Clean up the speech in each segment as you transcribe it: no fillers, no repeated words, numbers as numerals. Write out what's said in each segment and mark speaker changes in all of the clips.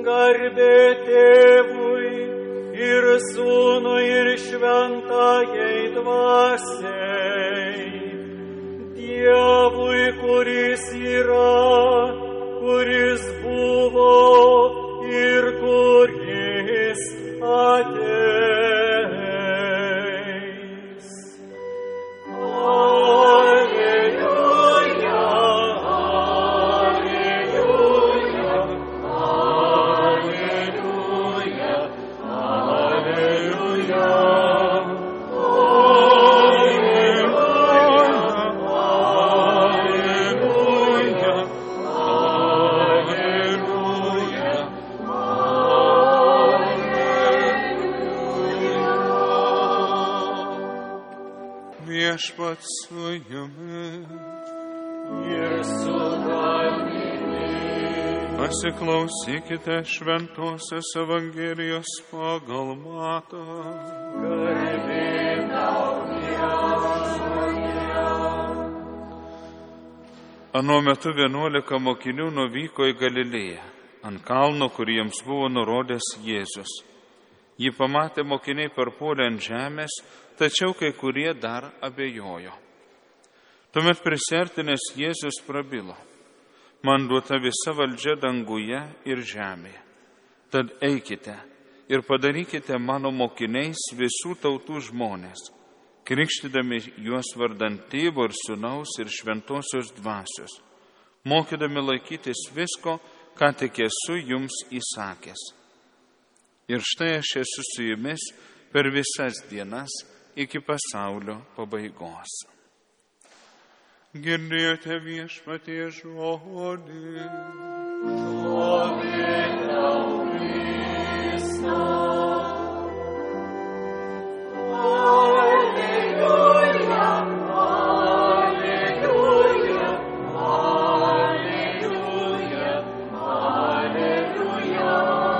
Speaker 1: Garbė Tėvui ir Sūnui ir Šventajai Dvasiai, Dievui, kuris yra, kuris buvo ir kuris ateis.
Speaker 2: Viešpats su jumis
Speaker 1: ir su tavimi.
Speaker 2: Pasiklausykite Šventosios Evangelijos pagal Matą.
Speaker 1: Garbė tau, viešpatie.
Speaker 2: Anuo metu 11 mokinių nuvyko į Galilėją, ant kalno, kur jiems buvo nurodęs Jėzus. Jį pamatę mokiniai parpuolė ant žemės, tačiau kai kurie dar abejojo. Tuomet prisiartinęs Jėzus prabilo: man duota visa valdžia danguje ir žemėje. Tad eikite ir padarykite mano mokiniais visų tautų žmonės, krikštydami juos vardant Tėvo ir Sūnaus ir Šventosios Dvasios, mokydami laikytis visko, ką tik esu jums įsakęs. Ir štai aš esu su jumis per visas dienas iki pasaulio pabaigos. Girdėjote Viešpatie žodį.
Speaker 1: Šlovė tau, Kriste. Alleluja, alleluja, alleluja, alleluja.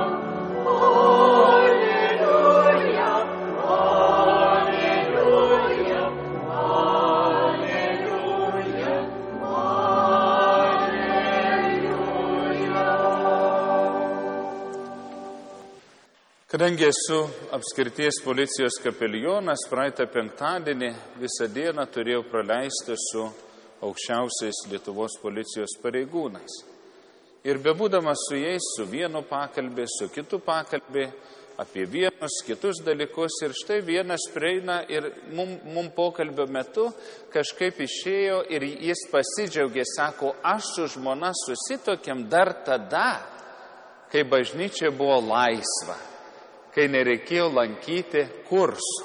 Speaker 2: Kadangi esu apskrities policijos kapelionas, praeitą penktadienį visą dieną turėjau praleisti su aukščiausiais Lietuvos policijos pareigūnais. Ir bebūdamas su jais, su vienu pakalbė, su kitu pakalbė, apie vienus, kitus dalykus. Ir štai vienas prieina ir mum pokalbio metu kažkaip išėjo ir jis pasidžiaugė, sako, aš su žmona susitokėm dar tada, kai bažnyčia buvo laisva, kai nereikėjo lankyti kursų.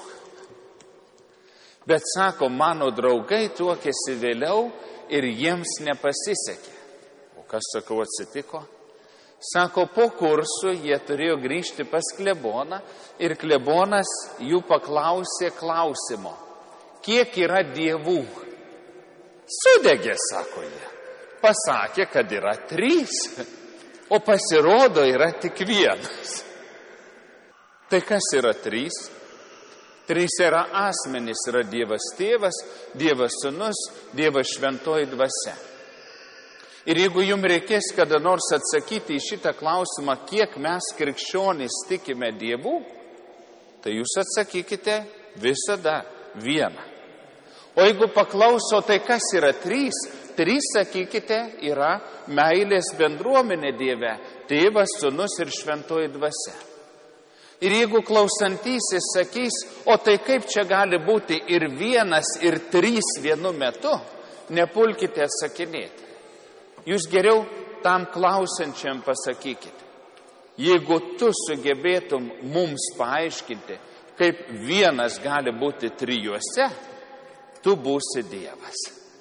Speaker 2: Bet sako, mano draugai tuokėsi vėliau ir jiems nepasisekė. O kas, sakau, atsitiko? Sako, po kursų jie turėjo grįžti pas kleboną ir klebonas jų paklausė klausimo, kiek yra dievų? Sudegė, sako jie. Pasakė, kad yra 3, o pasirodo yra tik 1. Tai kas yra 3? 3 yra asmenys, yra Dievas Tėvas, Dievas Sūnus, Dievas Šventoji Dvasia. Ir jeigu jums reikės kada nors atsakyti į šitą klausimą, kiek mes krikščionys tikime Dievų, tai jūs atsakykite visada 1. O jeigu paklauso, tai kas yra 3? 3, sakykite, yra meilės bendruomenė Dieve, Tėvas, Sūnus ir Šventoji Dvasia. Ir jeigu klausantysis sakys, o tai kaip čia gali būti ir 1, ir 3 vienu metu, nepulkite atsakinėti. Jūs geriau tam klausančiam pasakykite. Jeigu tu sugebėtum mums paaiškinti, kaip 1 gali būti 3, tu būsi Dievas.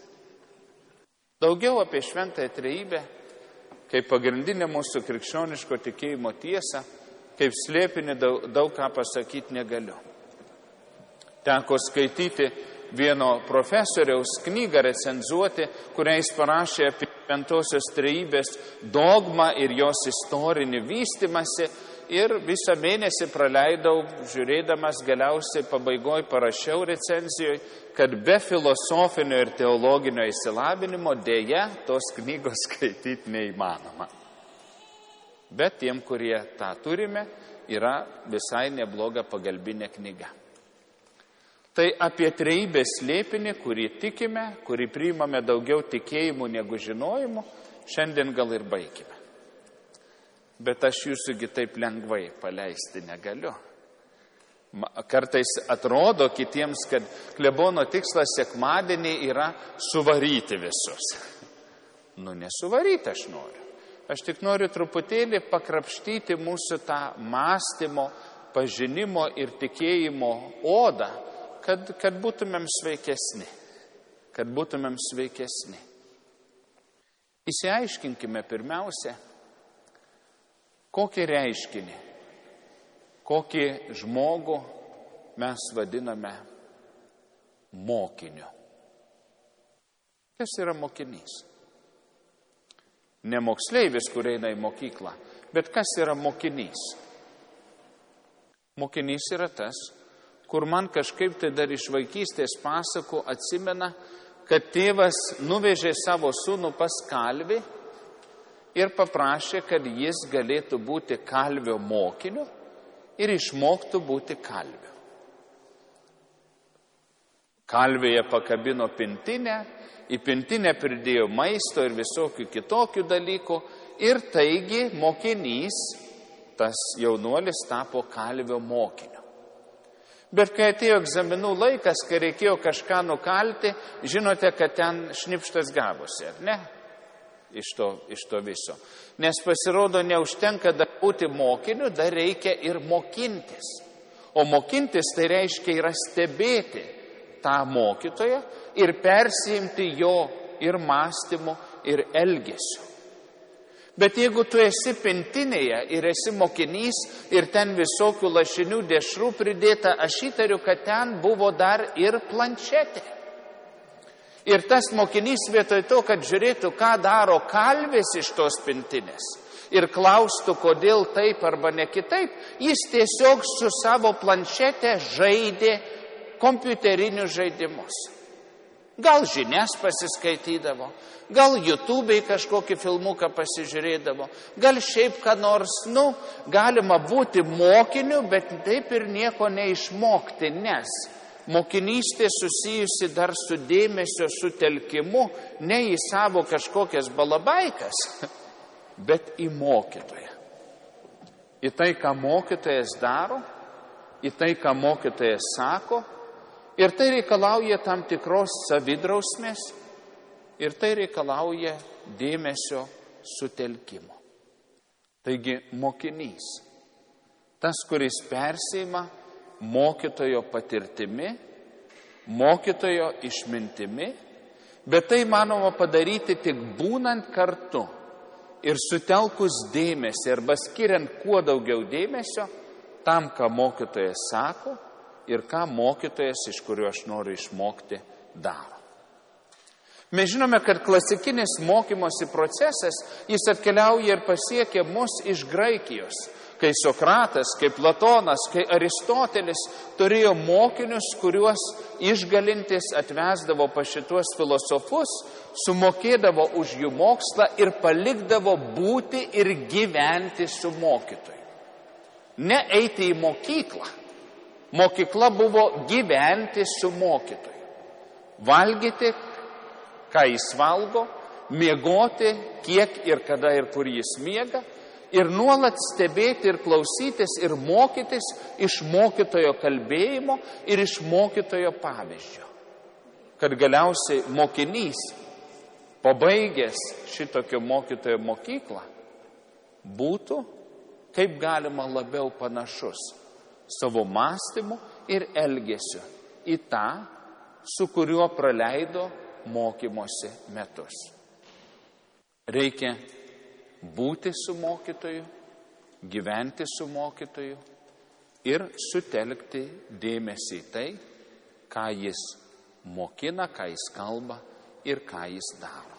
Speaker 2: Daugiau apie Šventąją Trejybę, kaip pagrindinę mūsų krikščioniško tikėjimo tiesą, kaip slėpinį daug ką pasakyti negaliu. Teko skaityti vieno profesoriaus knygą recenzuoti, kurią jis parašė apie Šventosios Trejybės dogmą ir jos istorinį vystymąsi. Ir visą mėnesį praleidau, žiūrėdamas, galiausiai pabaigoje parašiau recenzijoje, kad be filosofinio ir teologinio išsilavinimo dėja tos knygos skaityti neįmanoma. Bet tiem, kurie tą turime, yra visai nebloga pagalbinė knyga. Tai apie trejybės slėpinį, kurį tikime, kurį priimame daugiau tikėjimų negu žinojimų, šiandien gal ir baigime. Bet aš jūsųgi taip lengvai paleisti negaliu. Kartais atrodo kitiems, kad klebono tikslas sekmadienį yra suvaryti visus. Nesuvaryti aš noriu. Aš tik noriu truputėlį pakrapštyti mūsų tą mąstymo, pažinimo ir tikėjimo odą, kad būtumėm sveikesni. Kad būtumėm sveikesni. Įsiaiškinkime pirmiausia, kokį reiškinį, kokį žmogų mes vadiname mokiniu. Kas yra mokinys? Ne moksleivis, kur eina į mokyklą, bet kas yra mokinys? Mokinys yra tas, kur man kažkaip tai dar iš vaikystės pasakų atsimena, kad tėvas nuvežė savo sūnų pas kalvį ir paprašė, kad jis galėtų būti kalvio mokiniu ir išmoktų būti kalviu. Kalvėje pakabino pintinę, į pintinę pridėjo maisto ir visokių kitokių dalykų ir taigi mokinys, tas jaunuolis, tapo kalvio mokiniu. Bet kai atėjo egzaminų laikas, kai reikėjo kažką nukalti, žinote, kad ten šnipštas gavosi, ar ne? Iš to viso. Nes pasirodo, neužtenka dar būti mokiniu, dar reikia ir mokintis. O mokintis tai reiškia yra stebėti tą mokytoją ir persijimti jo ir mąstymu, ir elgesiu. Bet jeigu tu esi pintinėje ir esi mokinys ir ten visokių lašinių dešrų pridėta, aš įtariu, kad ten buvo dar ir planšetė. Ir tas mokinys vietoj to, kad žiūrėtų, ką daro kalvis iš tos pintinės ir klaustų, kodėl taip arba ne kitaip, jis tiesiog su savo planšete žaidė kompiuterinius žaidimus. Gal žinias pasiskaitydavo, gal YouTube'ai kažkokį filmuką pasižiūrėdavo, gal šiaip ką nors, galima būti mokiniu, bet taip ir nieko neišmokti, nes mokinystė susijusi dar su dėmesio sutelkimu, ne į savo kažkokias balabaikas, bet į mokytoją. Į tai, ką mokytojas daro, į tai, ką mokytojas sako, ir tai reikalauja tam tikros savidrausmės, ir tai reikalauja dėmesio sutelkimo. Taigi mokinys, tas, kuris persima mokytojo patirtimi, mokytojo išmintimi, bet tai manoma padaryti tik būnant kartu ir sutelkus dėmesį arba skiriant kuo daugiau dėmesio tam, ką mokytojas sako ir ką mokytojas, iš kurio aš noriu išmokti, daro. Mes žinome, kad klasikinis mokymosi procesas, jis atkeliauja ir pasiekia mus iš Graikijos. Kai Sokratas, kai Platonas, kai Aristotelis turėjo mokinius, kuriuos išgalintis atvesdavo pas šituos filosofus, sumokėdavo už jų mokslą ir palikdavo būti ir gyventi su mokytoju. Ne eiti į mokyklą. Mokykla buvo gyventi su mokytoju. Valgyti, ką jis valgo, miegoti, kiek ir kada ir kur jis miega, ir nuolat stebėti ir klausytis ir mokytis iš mokytojo kalbėjimo ir iš mokytojo pavyzdžio. Kad galiausiai mokinys, pabaigęs šitokio mokytojo mokyklą, būtų kaip galima labiau panašus savo mąstymu ir elgesiu į tą, su kuriuo praleido mokymosi metus. Reikia būti su mokytoju, gyventi su mokytoju ir sutelkti dėmesį į tai, ką jis mokina, ką jis kalba ir ką jis daro.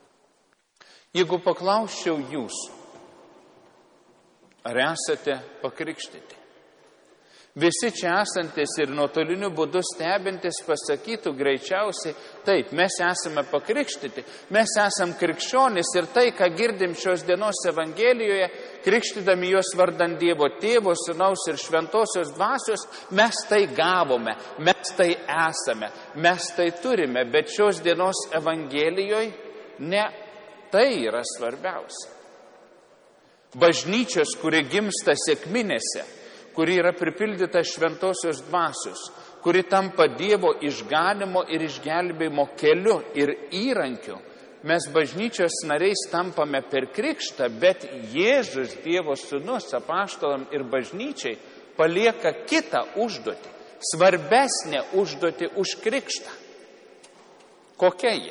Speaker 2: Jeigu paklausčiau jūsų, ar esate pakrikštyti, Visi čia esantis ir nuotoliniu būdu stebintis pasakytų greičiausiai, taip, mes esame pakrikštyti, mes esame krikščionys ir tai, ką girdim šios dienos Evangelijoje, krikštydami juos vardant Dievo Tėvo, Sūnaus ir Šventosios Dvasios, mes tai gavome, mes tai esame, mes tai turime, bet šios dienos Evangelijoje ne tai yra svarbiausia. Bažnyčios, kuri gimsta sekminėse, kuri yra pripildyta Šventosios Dvasios, kuri tampa Dievo išganimo ir išgelbėjimo keliu ir įrankiu. Mes bažnyčios nariais tampame per krikštą, bet Jėzus, Dievo Sūnus, apaštalam ir bažnyčiai palieka kitą užduotį, svarbesnę užduotį už krikštą. Kokia ji?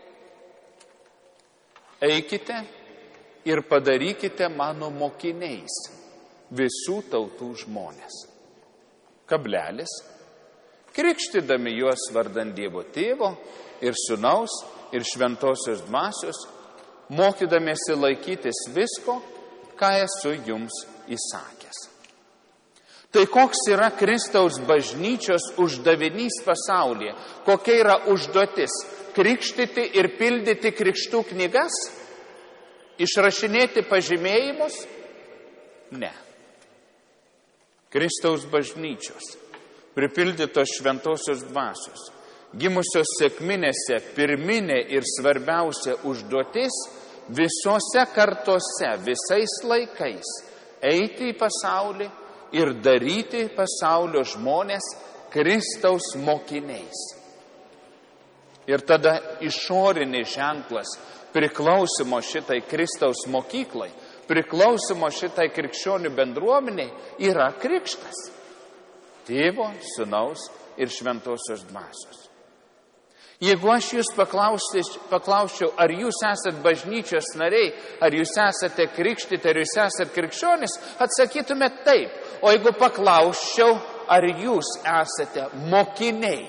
Speaker 2: Eikite ir padarykite mano mokiniais visų tautų žmonės. Kablelis. Krikštydami juos vardant Dievo Tėvo ir Sūnaus ir Šventosios Dvasios, mokydamiesi laikytis visko, ką esu jums įsakęs. Tai koks yra Kristaus bažnyčios uždavinys pasaulyje? Kokia yra užduotis? Krikštyti ir pildyti krikštų knygas? Išrašinėti pažymėjimus? Ne. Kristaus bažnyčios, pripildytos Šventosios Dvasios, gimusios sekminėse pirminė ir svarbiausia užduotis visose kartose, visais laikais eiti į pasaulį ir daryti pasaulio žmonės Kristaus mokiniais. Ir tada išorinis ženklas priklausimo šitai Kristaus mokyklai, priklausimo šitai krikščionių bendruomeniai yra krikštas. Tėvo, Sūnaus ir Šventosios Dvasios. Jeigu aš jūs paklausčiau, ar jūs esat bažnyčios nariai, ar jūs esate krikštyti, ar jūs esat krikščionis, atsakytumėte taip. O jeigu paklausčiau, ar jūs esate mokiniai,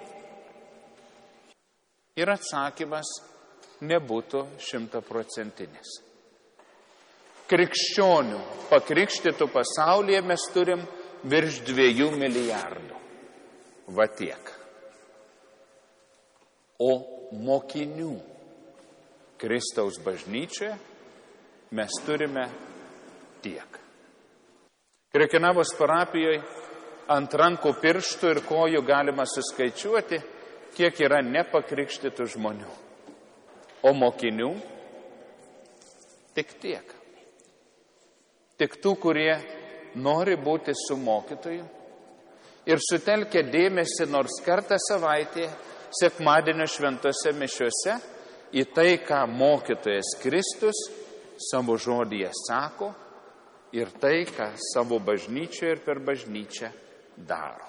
Speaker 2: ir atsakymas nebūtų 100%. Krikščionių pakrikštytų pasaulyje mes turim virš 2 milijardų. Va tiek. O mokinių Kristaus bažnyčioje mes turime tiek. Krekenavos parapijoje ant rankų pirštų ir kojų galima suskaičiuoti, kiek yra nepakrikštytų žmonių. O mokinių tik tiek. Tik tų, kurie nori būti su mokytoju ir sutelkia dėmesį nors kartą savaitėje, sekmadienio šventose mišiose, į tai, ką mokytojas Kristus savo žodyje sako ir tai, ką savo bažnyčioje ir per bažnyčią daro.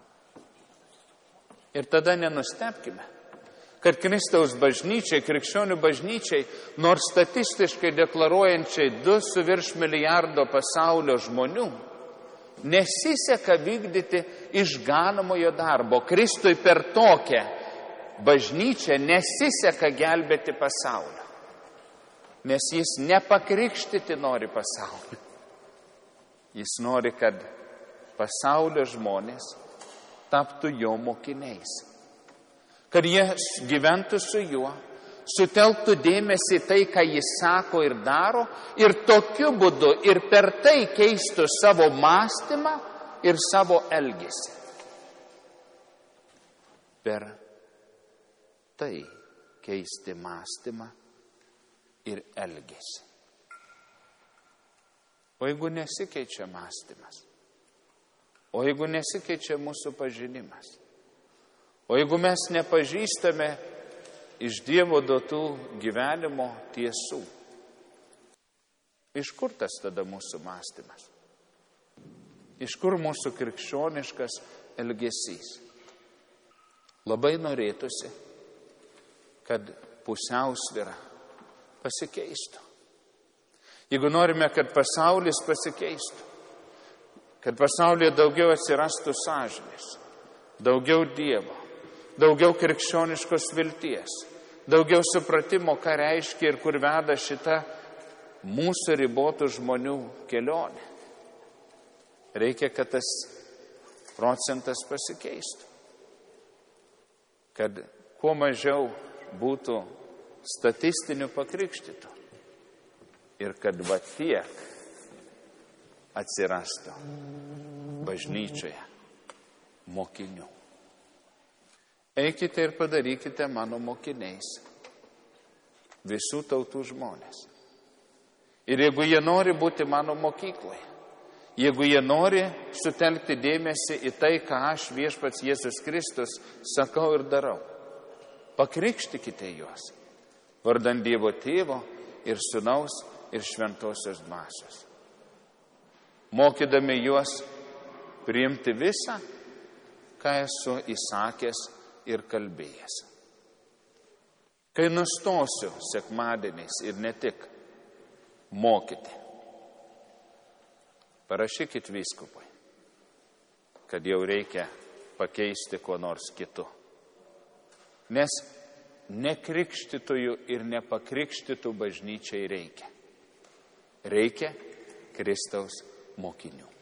Speaker 2: Ir tada nenustebkime, kad Kristaus bažnyčiai, krikščionių bažnyčiai, nors statistiškai deklaruojančiai 2,5 milijardo pasaulio žmonių, nesiseka vykdyti išganomojo darbo. Kristui per tokią bažnyčią nesiseka gelbėti pasaulio, nes jis nepakrikštyti nori pasaulio. Jis nori, kad pasaulio žmonės taptų jo mokiniais. Kad jie gyventų su juo, sutelktų dėmesį tai, ką jis sako ir daro, ir tokiu būdu ir per tai keistų savo mąstymą ir savo elgesį. Per tai keisti mąstymą ir elgesį. O jeigu nesikeičia mąstymas, o jeigu nesikeičia mūsų pažinimas, o jeigu mes nepažįstame iš Dievo duotų gyvenimo tiesų, iš kur tas tada mūsų mąstymas? Iš kur mūsų krikščioniškas elgesys? Labai norėtųsi, kad pusiausvyra pasikeistų. Jeigu norime, kad pasaulis pasikeistų, kad pasaulyje daugiau atsirastų sąžinės, daugiau Dievo, daugiau krikščioniškos vilties, daugiau supratimo, ką reiškia ir kur veda šita mūsų ribotų žmonių kelionė. Reikia, kad tas procentas pasikeistų. Kad kuo mažiau būtų statistinių pakrikštytų. Ir kad va tiek atsirastų bažnyčioje mokinių. Eikite ir padarykite mano mokiniais visų tautų žmonės. Ir jeigu jie nori būti mano mokykloje, jeigu jie nori sutelkti dėmesį į tai, ką aš, viešpats Jėzus Kristus, sakau ir darau, pakrikštykite juos, vardan Dievo Tėvo ir Sūnaus ir Šventosios Dvasios. Mokydami juos priimti visą, ką esu įsakęs ir kalbėjęs. Kai nustosiu sekmadieniais ir ne tik mokyti, parašykit vyskupui, kad jau reikia pakeisti kuo nors kitu. Nes nekrikštytųjų ir nepakrikštytų bažnyčiai reikia. Reikia Kristaus mokinių.